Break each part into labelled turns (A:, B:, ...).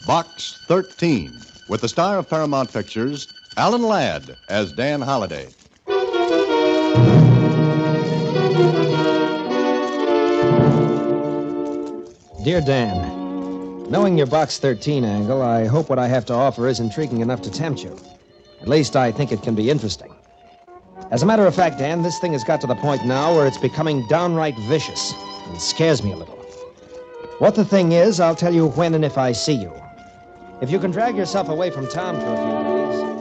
A: Box 13, with the star of Paramount Pictures, Alan Ladd, as Dan Holliday.
B: Dear Dan, knowing your Box 13 angle, I hope what I have to offer is intriguing enough to tempt you. At least I think it can be interesting. As a matter of fact, Dan, this thing has got to the point now where it's becoming downright vicious and scares me a little. What the thing is, I'll tell you when and if I see you. If you can drag yourself away from town for a few days...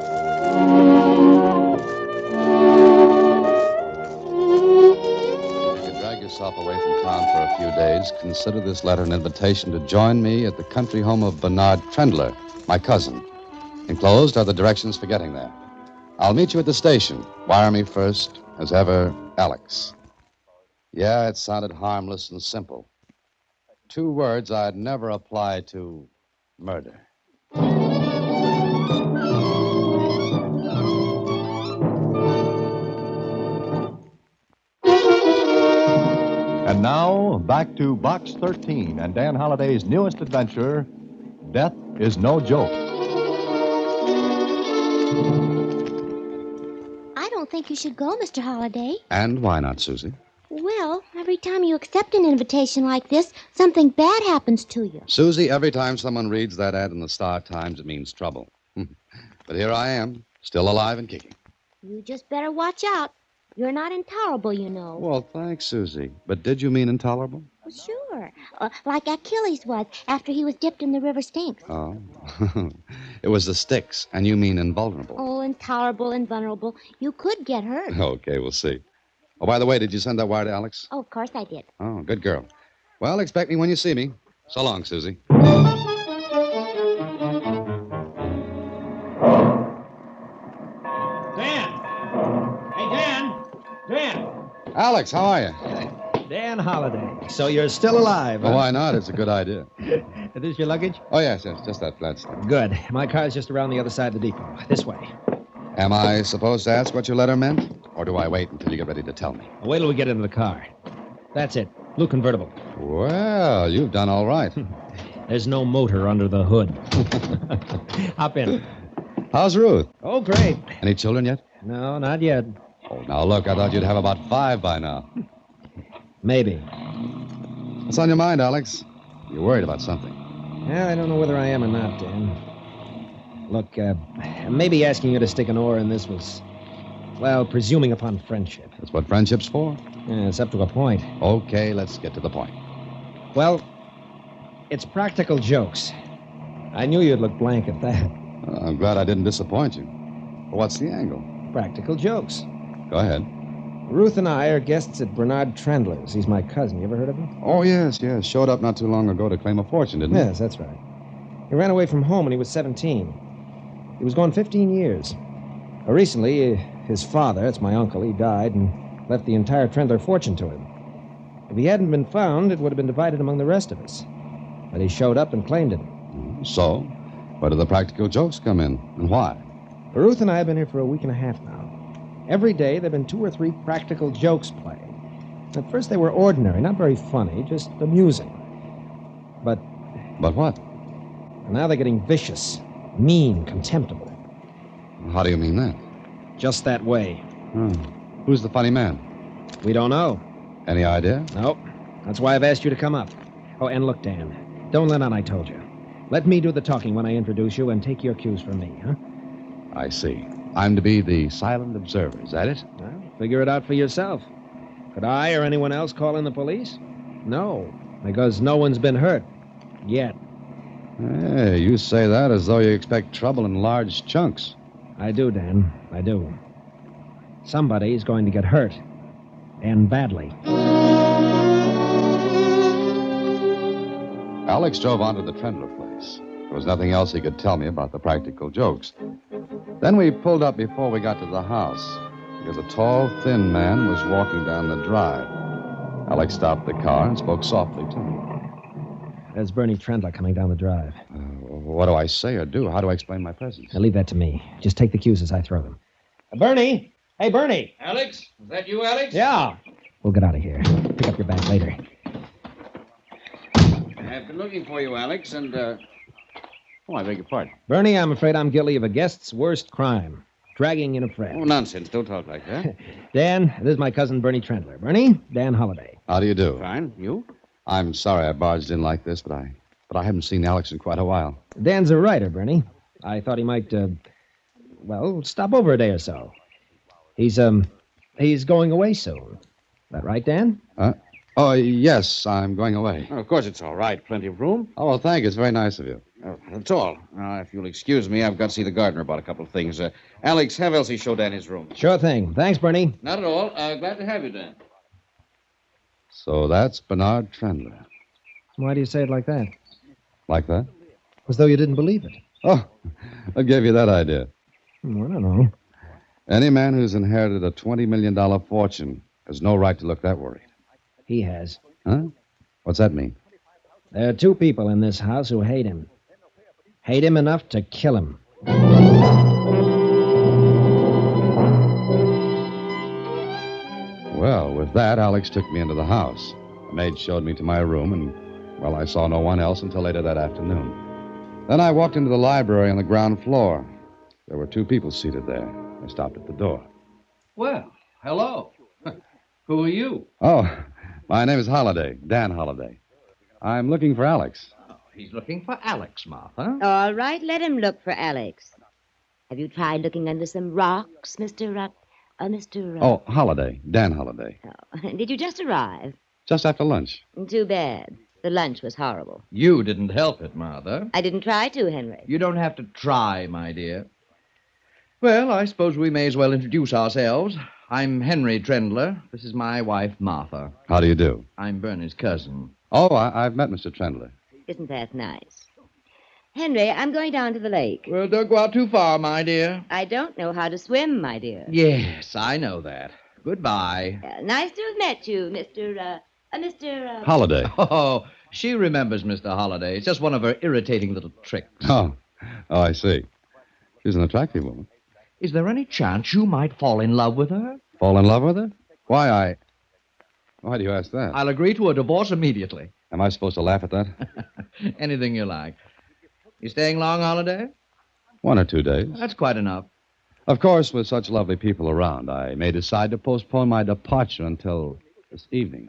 C: Yourself away from town for a few days, consider this letter an invitation to join me at the country home of Bernard Trendler, my cousin. Enclosed are the directions for getting there. I'll meet you at the station. Wire me first, as ever, Alex. Yeah, it sounded harmless and simple. 2 words I'd never apply to murder.
A: And now, back to Box 13 and Dan Holliday's newest adventure, Death is No Joke.
D: I don't think you should go, Mr. Holliday.
C: And why not, Susie?
D: Well, every time you accept an invitation like this, something bad happens to you.
C: Susie, every time someone reads that ad in the Star Times, it means trouble. But here I am, still alive and kicking.
D: You just better watch out. You're not intolerable, you know.
C: Well, thanks, Susie. But did you mean intolerable?
D: Well, sure. Like Achilles was after he was dipped in the river Styx.
C: Oh. It was the Styx, and you mean invulnerable.
D: Oh, intolerable, invulnerable. You could get hurt.
C: Okay, we'll see. Oh, by the way, did you send that wire to Alex?
D: Oh, of course I did.
C: Oh, good girl. Well, expect me when you see me. So long, Susie.
B: Dan!
C: Alex, how are you?
B: Dan Holliday. So you're still alive, huh?
C: Oh, why not? It's a good idea.
B: Is this your luggage?
C: Oh, yes, just that flat stuff.
B: Good. My car's just around the other side of the depot. This way.
C: Am I supposed to ask what your letter meant? Or do I wait until you get ready to tell me?
B: Wait till we get into the car. That's it. Blue convertible.
C: Well, you've done all right.
B: There's no motor under the hood. Hop in.
C: How's Ruth?
B: Oh, great.
C: Any children yet?
B: No, not yet.
C: Oh, now look, I thought you'd have about 5 by now. Maybe. What's on your mind, Alex? You're worried about something.
B: Yeah, I don't know whether I am or not, Dan. Look, maybe asking you to stick an oar in this was, well, presuming upon friendship.
C: That's what friendship's for?
B: Yeah, it's up to a point.
C: Okay, let's get to the point.
B: Well, it's practical jokes. I knew you'd look blank at that.
C: I'm glad I didn't disappoint you. Well, what's the angle?
B: Practical jokes.
C: Go ahead.
B: Ruth and I are guests at Bernard Trendler's. He's my cousin. You ever heard of him?
C: Oh, yes. Showed up not too long ago to claim a fortune, didn't he?
B: Yes, that's right. He ran away from home when he was 17. He was gone 15 years. Recently, his father, that's my uncle, he died and left the entire Trendler fortune to him. If he hadn't been found, it would have been divided among the rest of us. But he showed up and claimed it.
C: So, where do the practical jokes come in, and why?
B: Ruth and I have been here for a week and a half now. Every day, there have been 2 or 3 practical jokes played. At first, they were ordinary, not very funny, just amusing. But
C: what?
B: Now they're getting vicious, mean, contemptible.
C: How do you mean that?
B: Just that way.
C: Who's the funny man?
B: We don't know.
C: Any idea?
B: Nope. That's why I've asked you to come up. Oh, and look, Dan, don't let on I told you. Let me do the talking when I introduce you and take your cues from me, huh?
C: I see. I'm to be the silent observer, is that it?
B: Well, figure it out for yourself. Could I or anyone else call in the police? No, because no one's been hurt. Yet.
C: Hey, you say that as though you expect trouble in large chunks.
B: I do, Dan. I do. Somebody's going to get hurt. And badly.
C: Alex drove on to the Trendler place. There was nothing else he could tell me about the practical jokes. Then we pulled up before we got to the house, because a tall, thin man was walking down the drive. Alex stopped the car and spoke softly to me.
B: There's Bernie Trendler coming down the drive.
C: What do I say or do? How do I explain my presence?
B: Now, leave that to me. Just take the cues as I throw them. Bernie! Hey, Bernie!
E: Alex? Is that you, Alex?
B: Yeah. We'll get out of here. Pick up your bag later.
E: I've been looking for you, Alex, and Oh, I beg your pardon.
B: Bernie, I'm afraid I'm guilty of a guest's worst crime. Dragging in a friend.
E: Oh, nonsense. Don't talk like that.
B: Dan, this is my cousin Bernie Trendler. Bernie, Dan Holliday.
C: How do you do?
E: Fine. You?
C: I'm sorry I barged in like this, but I haven't seen Alex in quite a while.
B: Dan's a writer, Bernie. I thought he might, stop over a day or so. He's going away soon. That right, Dan?
C: Oh, yes, I'm going away.
E: Oh, of course it's all right. Plenty of room.
C: Oh, well, thank you. It's very nice of you.
E: Oh, that's all. Now, if you'll excuse me, I've got to see the gardener about a couple of things. Alex, have Elsie show Dan his room.
B: Sure thing. Thanks, Bernie.
E: Not at all. Glad to have you, Dan.
C: So that's Bernard Trendler.
B: Why do you say it like that?
C: Like that?
B: As though you didn't believe it.
C: Oh, I gave you that idea.
B: I don't know.
C: Any man who's inherited a $20 million fortune has no right to look that worried.
B: He has.
C: Huh? What's that mean?
B: There are two people in this house who hate him. Hate him enough to kill him.
C: Well, with that, Alex took me into the house. The maid showed me to my room, and, well, I saw no one else until later that afternoon. Then I walked into the library on the ground floor. There were two people seated there. I stopped at the door.
F: Well, hello. Who are you?
C: Oh, my name is Holliday, Dan Holliday. I'm looking for Alex.
F: Oh, he's looking for Alex, Martha.
D: All right, let him look for Alex. Have you tried looking under some rocks, Mr.
C: Oh, Holliday, Dan Holliday.
D: Oh, did you just arrive?
C: Just after lunch.
D: Too bad. The lunch was horrible.
F: You didn't help it, Martha.
D: I didn't try to, Henry.
F: You don't have to try, my dear. Well, I suppose we may as well introduce ourselves. I'm Henry Trendler. This is my wife, Martha.
C: How do you do?
F: I'm Bernie's cousin.
C: Oh, I've met Mr. Trendler.
D: Isn't that nice? Henry, I'm going down to the lake.
F: Well, don't go out too far, my dear.
D: I don't know how to swim, my dear.
F: Yes, I know that. Goodbye.
D: Nice to have met you, Mr.
C: Holliday.
F: Oh, she remembers Mr. Holliday. It's just one of her irritating little tricks.
C: Oh, I see. She's an attractive woman.
F: Is there any chance you might fall in love with her?
C: Fall in love with her? Why do you ask that?
F: I'll agree to a divorce immediately.
C: Am I supposed to laugh at that?
F: Anything you like. You staying long, Holiday?
C: 1 or 2 days.
F: That's quite enough.
C: Of course, with such lovely people around, I may decide to postpone my departure until this evening.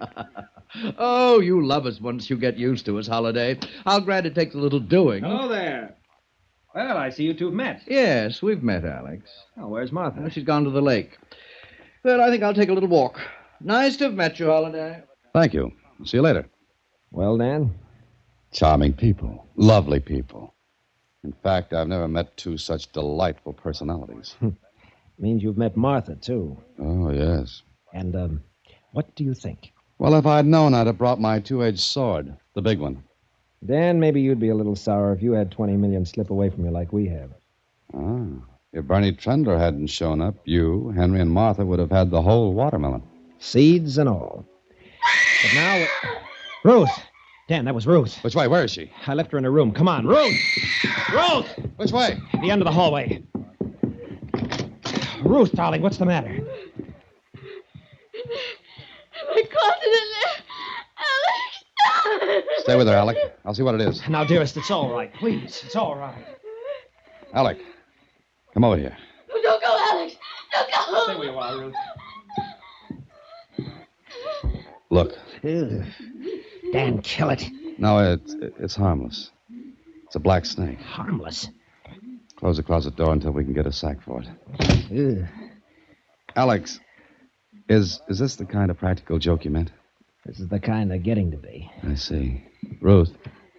F: Oh, you love us once you get used to us, Holiday. I'll grant it takes a little doing.
B: Hello there. Well, I see you two have met.
F: Yes, we've met, Alex.
B: Oh, where's Martha?
F: She's gone to the lake. Well, I think I'll take a little walk. Nice to have met you, Holiday.
C: Thank you. See you later.
B: Well, Dan?
C: Charming people. Lovely people. In fact, I've never met two such delightful personalities.
B: Means you've met Martha, too.
C: Oh, yes.
B: And, what do you think?
C: Well, if I'd known, I'd have brought my two-edged sword. The big one.
B: Dan, maybe you'd be a little sour if you had 20 million slip away from you like we have.
C: Ah. If Bernie Trendler hadn't shown up, you, Henry, and Martha would have had the whole watermelon.
B: Seeds and all. But now... Ruth! Dan, that was Ruth.
C: Which way? Where is she?
B: I left her in her room. Come on, Ruth! Ruth!
C: Which way?
B: The end of the hallway. Ruth, darling, what's the matter?
D: My closet in there. Alex!
C: Stay with her, Alec. I'll see what it is.
B: Now, dearest, it's all right. Please, it's all right.
C: Alec, come over here.
D: Don't go, Alex! Don't go!
B: Stay where you are, Ruth.
C: Look.
B: Ugh. Dan, kill it.
C: No, it's harmless. It's a black snake.
B: Harmless.
C: Close the closet door until we can get a sack for it.
B: Ugh.
C: Alex, is this the kind of practical joke you meant?
B: This is the kind they're getting to be.
C: I see. Ruth.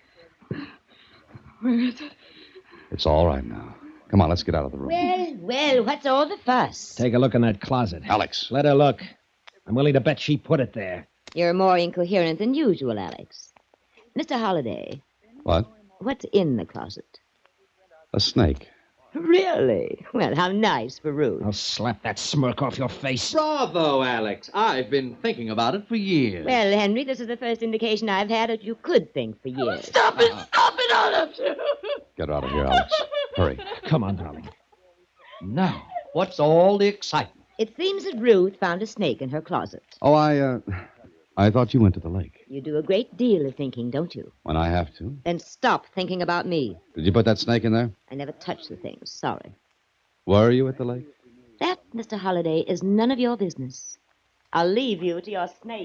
D: Where is it?
C: It's all right now. Come on, let's get out of the room.
D: Well, what's all the fuss?
B: Take a look in that closet.
C: Alex.
B: Let her look. I'm willing to bet she put it there.
D: You're more incoherent than usual, Alex. Mr. Holliday,
C: What?
D: what's in the closet?
C: A snake.
D: Really? Well, how nice for Ruth.
B: I'll slap that smirk off your face.
F: Bravo, Alex. I've been thinking about it for years.
D: Well, Henry, this is the first indication I've had that you could think for years.
F: Stop it!
D: Stop it, all of you!
C: Get her out of here, Alex. Hurry.
B: Come on, darling.
F: Now, what's all the excitement?
D: It seems that Ruth found a snake in her closet.
C: Oh, I I thought you went to the lake.
D: You do a great deal of thinking, don't you?
C: When I have to.
D: Then stop thinking about me.
C: Did you put that snake in there?
D: I never touched the thing. Sorry.
C: Were you at the lake?
D: That, Mr. Holliday, is none of your business. I'll leave you to your snake.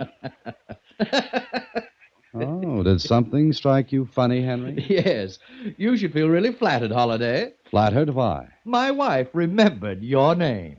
C: Oh, did something strike you funny, Henry?
F: Yes. You should feel really flattered, Holliday.
C: Flattered? Why?
F: My wife remembered your name.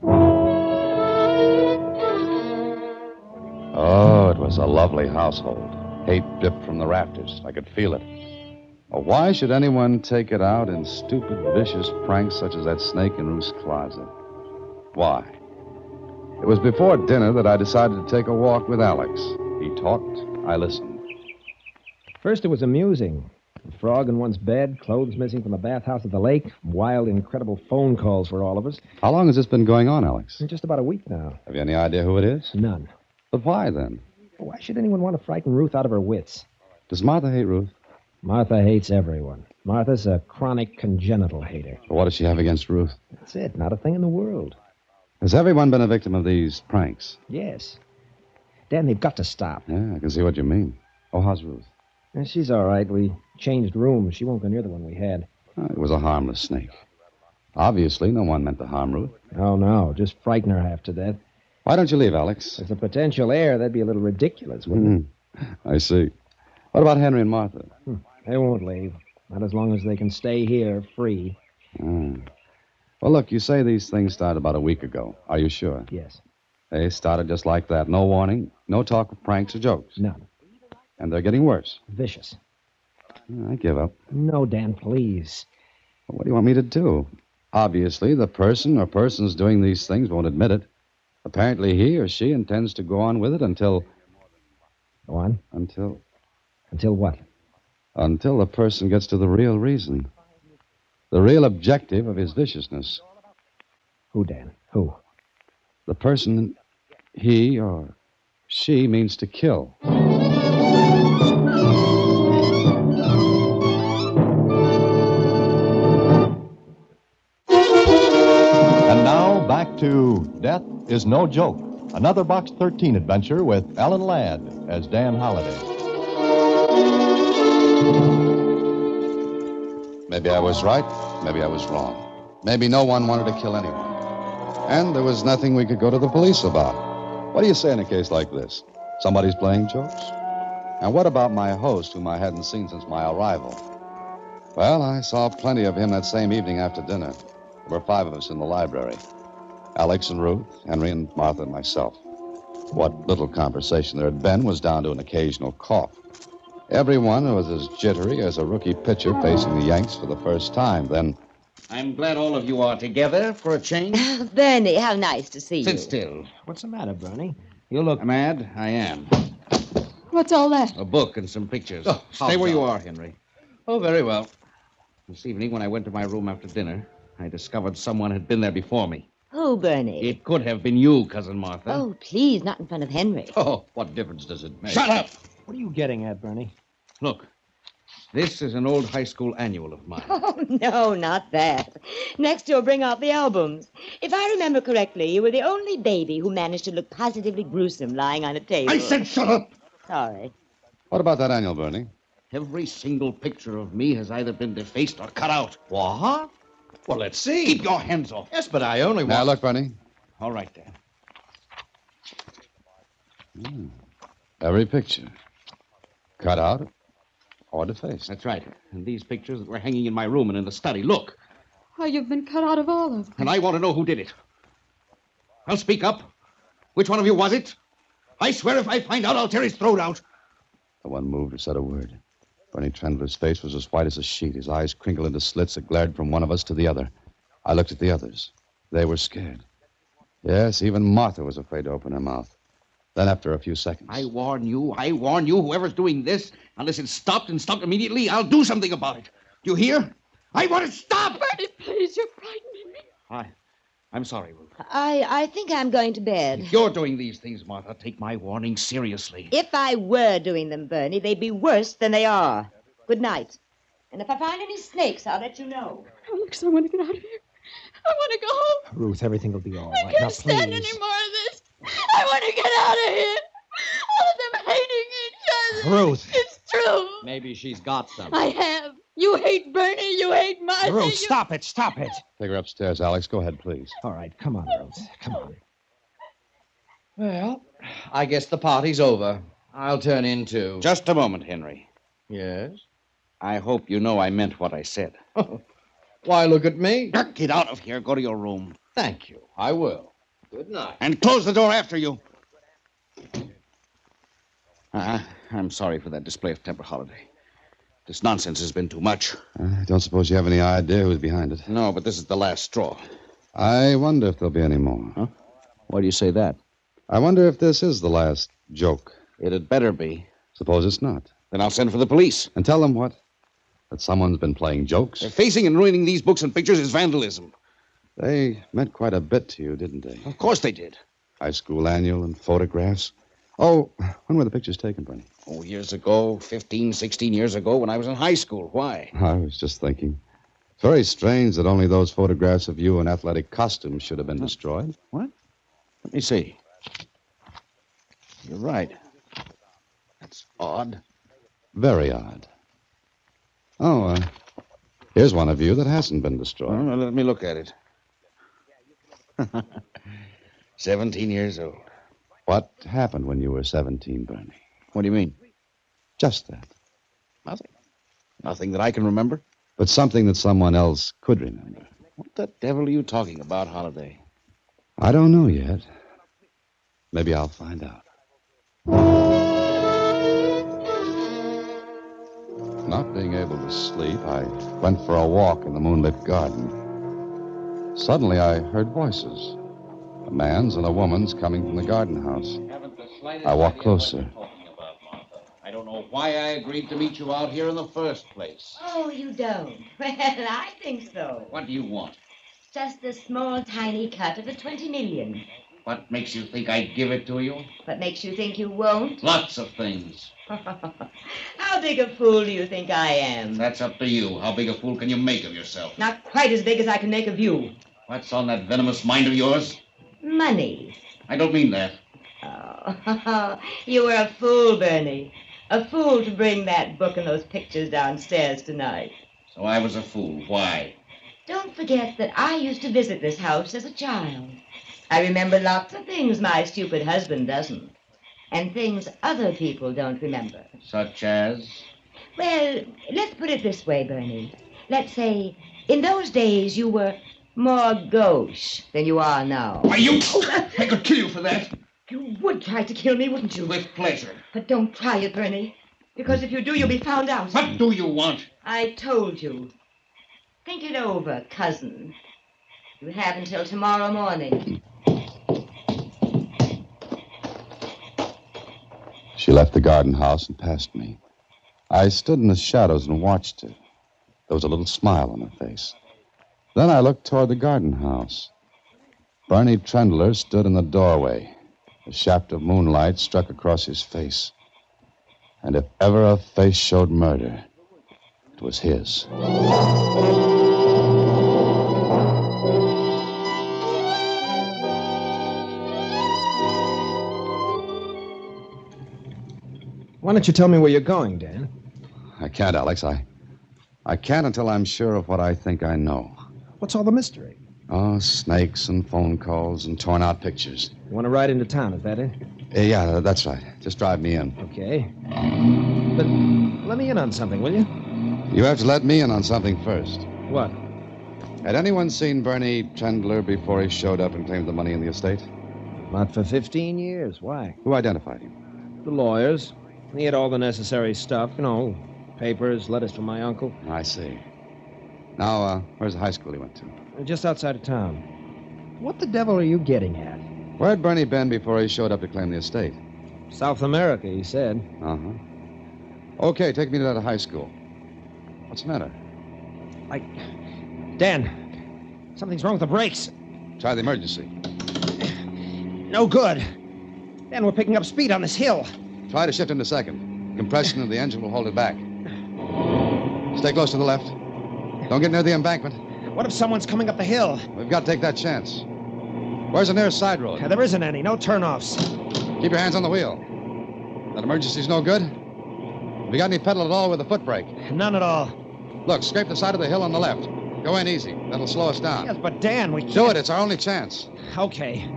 C: Oh, it was a lovely household. Hate dripped from the rafters. I could feel it. Well, why should anyone take it out in stupid, vicious pranks such as that snake in Ruth's closet? Why? It was before dinner that I decided to take a walk with Alex. He talked, I listened.
B: First, it was amusing. A frog in one's bed, clothes missing from the bathhouse at the lake, wild, incredible phone calls for all of us.
C: How long has this been going on, Alex?
B: Just about a week now.
C: Have you any idea who it is?
B: None.
C: But why, then?
B: Why should anyone want to frighten Ruth out of her wits?
C: Does Martha hate Ruth?
B: Martha hates everyone. Martha's a chronic congenital hater.
C: Or what does she have against Ruth?
B: That's it. Not a thing in the world.
C: Has everyone been a victim of these pranks?
B: Yes. Dan, they've got to stop.
C: Yeah, I can see what you mean. Oh, how's Ruth?
B: She's all right. We changed rooms. She won't go near the one we had.
C: It was a harmless snake. Obviously, no one meant to harm Ruth.
B: Oh, no. Just frighten her half to death.
C: Why don't you leave, Alex?
B: If the potential heir, that'd be a little ridiculous, wouldn't it?
C: I see. What about Henry and Martha?
B: They won't leave. Not as long as they can stay here free.
C: Well, look, you say these things started about a week ago. Are you sure?
B: Yes.
C: They started just like that. No warning, no talk of pranks or jokes.
B: None.
C: And they're getting worse.
B: Vicious.
C: I give up.
B: No, Dan, please.
C: What do you want me to do? Obviously, the person or persons doing these things won't admit it. Apparently, he or she intends to go on with it until...
B: Go on.
C: Until
B: what?
C: Until the person gets to the real reason. The real objective of his viciousness.
B: Who, Dan? Who?
C: The person he or she means to kill.
A: And now, back to Death is No Joke, another Box 13 adventure with Alan Ladd as Dan Holliday.
C: Maybe I was right, maybe I was wrong. Maybe no one wanted to kill anyone. And there was nothing we could go to the police about. What do you say in a case like this? Somebody's playing jokes? And what about my host, whom I hadn't seen since my arrival? Well, I saw plenty of him that same evening after dinner. There were 5 of us in the library. Alex and Ruth, Henry and Martha and myself. What little conversation there had been was down to an occasional cough. Everyone was as jittery as a rookie pitcher facing the Yanks for the first time. Then...
E: I'm glad all of you are together for a change.
D: Bernie, how nice to see you.
E: Sit still.
B: What's the matter, Bernie? You look...
E: Mad? I am.
G: What's all that?
E: A book and some pictures.
F: Oh,
E: Stay where you are, Henry.
F: Oh, very well.
E: This evening, when I went to my room after dinner, I discovered someone had been there before me.
D: Who, Bernie?
E: It could have been you, Cousin Martha.
D: Oh, please, not in front of Henry.
F: Oh, what difference does it make?
E: Shut up!
B: What are you getting at, Bernie?
E: Look, this is an old high school annual of mine.
D: Oh, no, not that. Next, you'll bring out the albums. If I remember correctly, you were the only baby who managed to look positively gruesome lying on a table.
E: I said shut up!
D: Sorry.
C: What about that annual, Bernie?
E: Every single picture of me has either been defaced or cut out.
F: What? Well, let's see.
E: Keep your hands off.
F: Yes, but I only want...
C: Now, look, Bernie.
E: All right, Dan.
C: Every picture. Cut out or defaced.
E: That's right. And these pictures that were hanging in my room and in the study. Look.
G: Why, you've been cut out of all of them.
E: And I want to know who did it. I'll speak up. Which one of you was it? I swear if I find out, I'll tear his throat out.
C: No one moved or said a word. Bernie Trendler's face was as white as a sheet. His eyes crinkled into slits that glared from one of us to the other. I looked at the others. They were scared. Yes, even Martha was afraid to open her mouth. Then, after a few seconds...
E: I warn you, whoever's doing this, unless it's stopped and stopped immediately, I'll do something about it. Do you hear? I want it stopped!
G: Bernie, please, you're frightening me.
E: I'm sorry, Ruth.
D: I think I'm going to bed.
E: If you're doing these things, Martha, take my warning seriously.
D: If I were doing them, Bernie, they'd be worse than they are. Good night. And if I find any snakes, I'll let you know.
G: Alex, I want to get out of here. I want to go home.
B: Ruth, everything will be all
G: I
B: right.
G: can't
B: Now,
G: stand
B: please.
G: any more of this. I want to get out of here. All of them hating
B: Ruth.
G: It's true.
F: Maybe she's got some.
G: I have. You hate Bernie. You hate Martha.
B: Ruth, stop it. Stop it.
C: Take her upstairs, Alex. Go ahead, please.
B: All right, come on, Ruth. Come on.
F: Well, I guess the party's over. I'll turn in too.
E: Just a moment, Henry.
F: Yes?
E: I hope you know I meant what I said.
F: Why, look at me.
E: Get out of here. Go to your room.
F: Thank you. I will. Good night.
E: And close the door after you. I'm sorry for that display of temper, Holiday. This nonsense has been too much.
C: I don't suppose you have any idea who's behind it.
E: No, but this is the last straw.
C: I wonder if there'll be any more.
E: Huh? Why do you say that?
C: I wonder if this is the last joke.
E: It had better be.
C: Suppose it's not.
E: Then I'll send for the police.
C: And tell them what? That someone's been playing jokes?
E: Defacing and ruining these books and pictures is vandalism.
C: They meant quite a bit to you, didn't they?
E: Of course they did.
C: High school annual and photographs. Oh, when were the pictures taken, Bernie?
E: Oh, years ago, 15, 16 years ago, when I was in high school. Why?
C: I was just thinking. It's very strange that only those photographs of you in athletic costumes should have been destroyed.
E: What? Let me see. You're right. That's odd.
C: Very odd. Oh, here's one of you that hasn't been destroyed.
E: Well, let me look at it. 17 years old.
C: What happened when you were 17, Bernie?
E: What do you mean?
C: Just that.
E: Nothing. Nothing that I can remember.
C: But something that someone else could remember.
E: What the devil are you talking about, Holiday?
C: I don't know yet. Maybe I'll find out. Not being able to sleep, I went for a walk in the moonlit garden. Suddenly, I heard voices. A man's and a woman's coming from the garden house. I walked closer.
E: I don't know why I agreed to meet you out here in the first place.
D: Oh, you don't? Well, I think so.
E: What do you want?
D: Just a small, tiny cut of the 20 million.
E: What makes you think I'd give it to you?
D: What makes you think you won't?
E: Lots of things.
D: How big a fool do you think I am?
E: That's up to you. How big a fool can you make of yourself?
D: Not quite as big as I can make of you.
E: What's on that venomous mind of yours?
D: Money.
E: I don't mean that.
D: Oh, you were a fool, Bernie. A fool to bring that book and those pictures downstairs tonight.
E: So I was a fool. Why?
D: Don't forget that I used to visit this house as a child. I remember lots of things my stupid husband doesn't. And things other people don't remember.
E: Such as?
D: Well, let's put it this way, Bernie. Let's say, in those days you were more gauche than you are now.
E: Why, you... I could kill you for that.
D: You would try to kill me, wouldn't you?
E: With pleasure.
D: But don't try it, Bernie. Because if you do, you'll be found out.
E: What do you want?
D: I told you. Think it over, cousin. You have until tomorrow morning.
C: She left the garden house and passed me. I stood in the shadows and watched her. There was a little smile on her face. Then I looked toward the garden house. Bernie Trendler stood in the doorway. A shaft of moonlight struck across his face. And if ever a face showed murder, it was his.
B: Why don't you tell me where you're going, Dan?
C: I can't, Alex. I can't until I'm sure of what I think I know.
B: What's all the mystery?
C: Oh, snakes and phone calls and torn-out pictures.
B: You want to ride into town, is that it?
C: Yeah, that's right. Just drive me in.
B: Okay. But let me in on something, will you?
C: You have to let me in on something first.
B: What?
C: Had anyone seen Bernie Trendler before he showed up and claimed the money in the estate?
B: Not for 15 years. Why?
C: Who identified him?
B: The lawyers. He had all the necessary stuff, papers, letters from my uncle.
C: I see. Now, where's the high school he went to?
B: Just outside of town. What the devil are you getting at?
C: Where'd Bernie been before he showed up to claim the estate?
B: South America, he said.
C: Uh-huh. Okay, take me to that high school. What's the matter?
B: Dan, something's wrong with the brakes.
C: Try the emergency.
B: No good. Dan, we're picking up speed on this hill.
C: Try to shift into second. Compression of the engine will hold it back. Stay close to the left. Don't get near the embankment.
B: What if someone's coming up the hill?
C: We've got to take that chance. Where's the nearest side road?
B: There isn't any. No turnoffs.
C: Keep your hands on the wheel. That emergency's no good? you got any pedal at all with a foot brake?
B: None at all.
C: Look, scrape the side of the hill on the left. Go in easy. That'll slow us down.
B: Yes, but Dan, we can't...
C: Do it. It's our only chance.
B: Okay.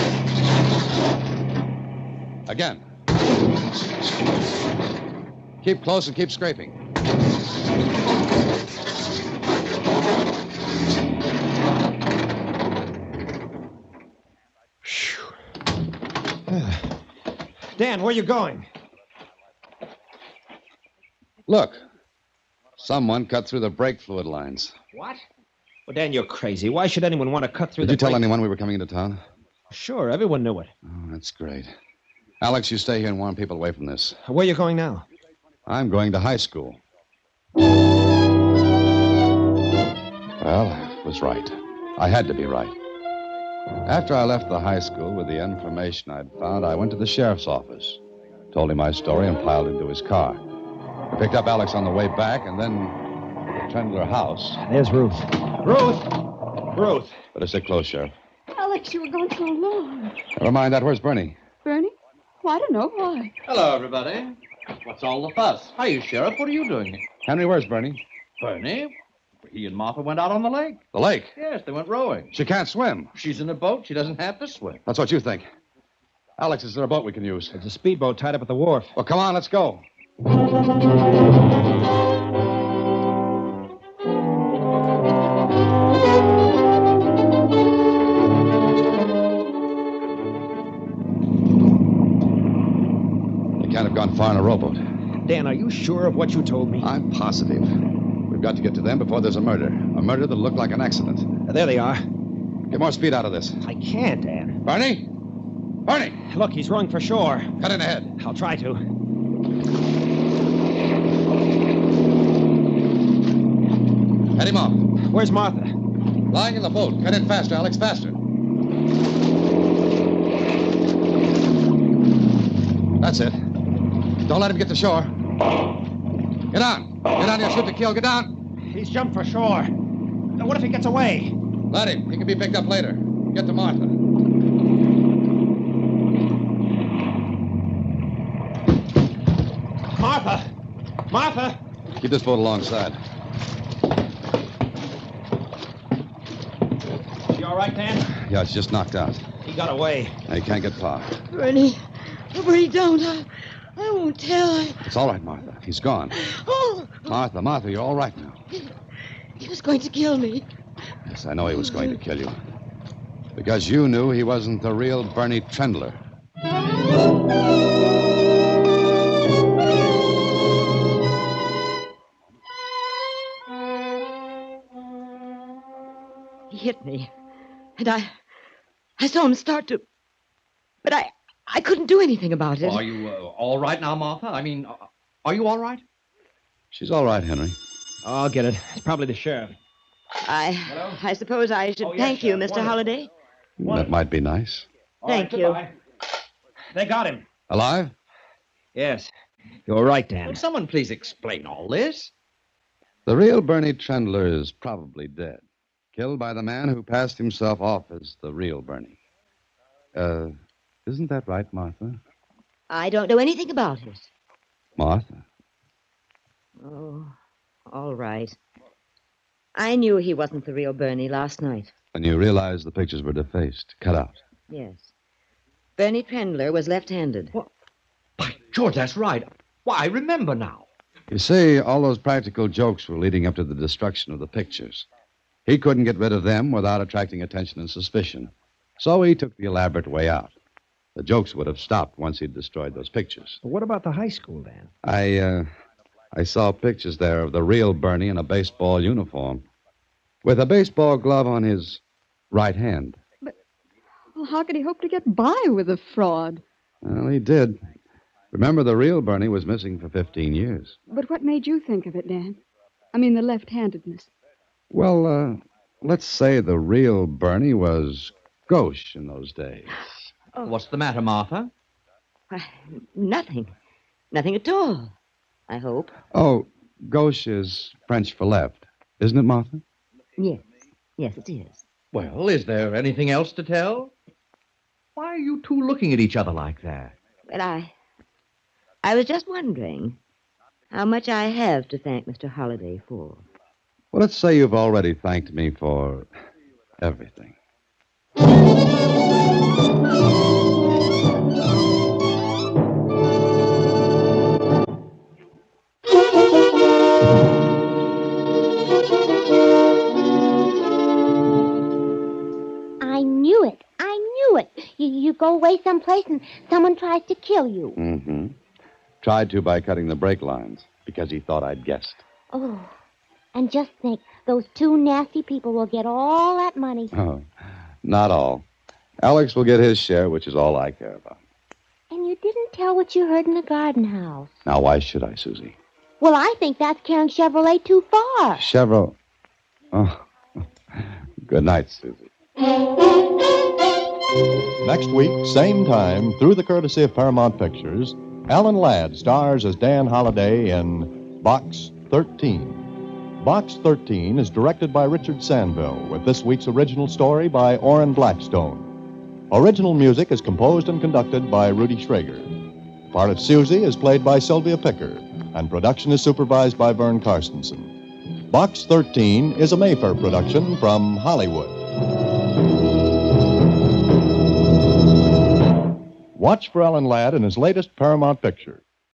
C: Again. Keep close and keep scraping.
B: Dan, where you going?
C: Look. Someone cut through the brake fluid lines.
B: What? Well, Dan, you're crazy. Why should anyone want to cut through
C: Did
B: the
C: you tell
B: brake-
C: anyone we were coming into town?
B: Sure, everyone knew it.
C: Oh, that's great. Alex, you stay here and warn people away from this.
B: Where you going now?
C: I'm going to high school. Well, I was right. I had to be right. After I left the high school with the information I'd found, I went to the sheriff's office, told him my story, and piled into his car. I picked up Alex on the way back, and then to the Trendler house.
B: There's Ruth. Ruth! Ruth!
C: Better sit close, Sheriff.
G: Alex, you were gone so long.
C: Never mind that. Where's Bernie?
G: Bernie? Well, I don't know why.
F: Hello, everybody. What's all the fuss? Hiya, Sheriff. What are you doing here?
C: Henry, where's Bernie?
F: Bernie? He and Martha went out on the lake.
C: The lake.
F: Yes, they went rowing.
C: She can't swim.
F: She's in a boat. She doesn't have to swim.
C: That's what you think. Alex, is there a boat we can use?
B: There's a speedboat tied up at the wharf.
C: Well, come on, let's go. They can't have gone far in a rowboat.
B: Dan, are you sure of what you told me?
C: I'm positive. We've got to get to them before there's a murder. A murder that'll look like an accident.
B: There they are.
C: Get more speed out of this.
B: I can't, Dan.
C: Bernie? Bernie!
B: Look, he's rowing for shore.
C: Cut in ahead.
B: I'll try to.
C: Head him off.
B: Where's Martha?
C: Lying in the boat. Cut in faster, Alex, faster. That's it. Don't let him get to shore. Get on. Get on, you'll shoot to kill. Get down.
B: He's jumped for shore. Now, what if he gets away?
C: Let him. He can be picked up later. Get to Martha.
B: Martha! Martha!
C: Keep this boat alongside.
B: You all right, Dan?
C: Yeah, it's just knocked out.
B: He got away.
C: Now, you can't get far.
G: Bernie. Oh, Bernie, don't. I won't tell.
C: It's all right, Martha. He's gone.
G: Oh,
C: Martha, you're all right now.
G: he was going to kill me.
C: Yes, I know he was going to kill you. Because you knew he wasn't the real Bernie Trendler.
G: He hit me. And I saw him start to... But I couldn't do anything about it.
F: Are you all right now, Martha? I mean, are you all right?
C: She's all right, Henry.
B: Oh, I'll get it. It's probably the sheriff.
D: I suppose I should thank you, Mr. Holliday.
C: That might be nice.
D: Thank you.
B: They got him.
C: Alive?
B: Yes. You're right, Dan.
F: Would someone please explain all this?
C: The real Bernie Trendler is probably dead. Killed by the man who passed himself off as the real Bernie. Isn't that right, Martha?
D: I don't know anything about it.
C: Martha?
D: Oh, all right. I knew he wasn't the real Bernie last night.
C: When you realized the pictures were defaced, cut out.
D: Yes. Bernie Trendler was left-handed.
F: What? By George, that's right. Why, I remember now.
C: You see, all those practical jokes were leading up to the destruction of the pictures. He couldn't get rid of them without attracting attention and suspicion. So he took the elaborate way out. The jokes would have stopped once he'd destroyed those pictures.
B: What about the high school, Dan?
C: I saw pictures there of the real Bernie in a baseball uniform, with a baseball glove on his right hand.
H: Well, how could he hope to get by with a fraud?
C: Well, he did. Remember, the real Bernie was missing for 15 years.
H: But what made you think of it, Dan? I mean, the left-handedness.
C: Well, let's say the real Bernie was gauche in those days.
D: Oh.
F: What's the matter, Martha?
D: Why, nothing. Nothing at all, I hope.
C: Oh, gauche is French for left, isn't it, Martha?
D: Yes. Yes, it is.
F: Well, is there anything else to tell? Why are you two looking at each other like that?
D: Well, I was just wondering. how much I have to thank Mr. Holliday for.
C: Well, let's say you've already thanked me for everything.
I: I knew it. I knew it. You go away someplace and someone tries to kill you.
C: Mm-hmm. Tried to by cutting the brake lines because he thought I'd guessed.
I: Oh, and just think, those two nasty people will get all that money.
C: Oh, not all. Alex will get his share, which is all I care about.
I: And you didn't tell what you heard in the garden house.
C: Now, why should I, Susie?
I: Well, I think that's carrying Chevrolet too far.
C: Chevrolet. Oh, good night, Susie.
A: Next week, same time, through the courtesy of Paramount Pictures, Alan Ladd stars as Dan Holliday in Box 13. Box 13 is directed by Richard Sandville, with this week's original story by Orrin Blackstone. Original music is composed and conducted by Rudy Schrager. The part of Susie is played by Sylvia Picker, and production is supervised by Vern Karstensen. Box 13 is a Mayfair production from Hollywood. Watch for Alan Ladd in his latest Paramount picture.